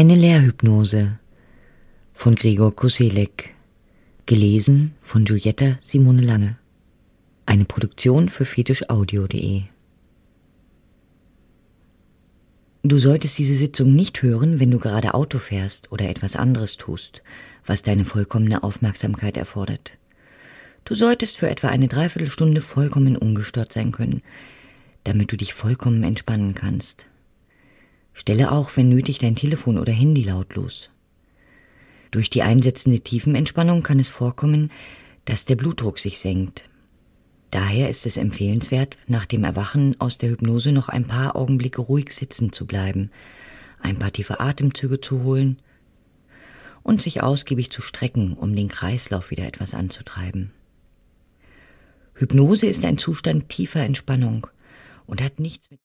Eine Lehrhypnose von Gregor Koselleck. Gelesen von Giulietta Simone Lange. Eine Produktion für fetischaudio.de. Du solltest diese Sitzung nicht hören, wenn du gerade Auto fährst oder etwas anderes tust, was deine vollkommene Aufmerksamkeit erfordert. Du solltest für etwa eine Dreiviertelstunde vollkommen ungestört sein können, damit du dich vollkommen entspannen kannst. Stelle auch, wenn nötig, dein Telefon oder Handy lautlos. Durch die einsetzende Tiefenentspannung kann es vorkommen, dass der Blutdruck sich senkt. Daher ist es empfehlenswert, nach dem Erwachen aus der Hypnose noch ein paar Augenblicke ruhig sitzen zu bleiben, ein paar tiefe Atemzüge zu holen und sich ausgiebig zu strecken, um den Kreislauf wieder etwas anzutreiben. Hypnose ist ein Zustand tiefer Entspannung und hat nichts mit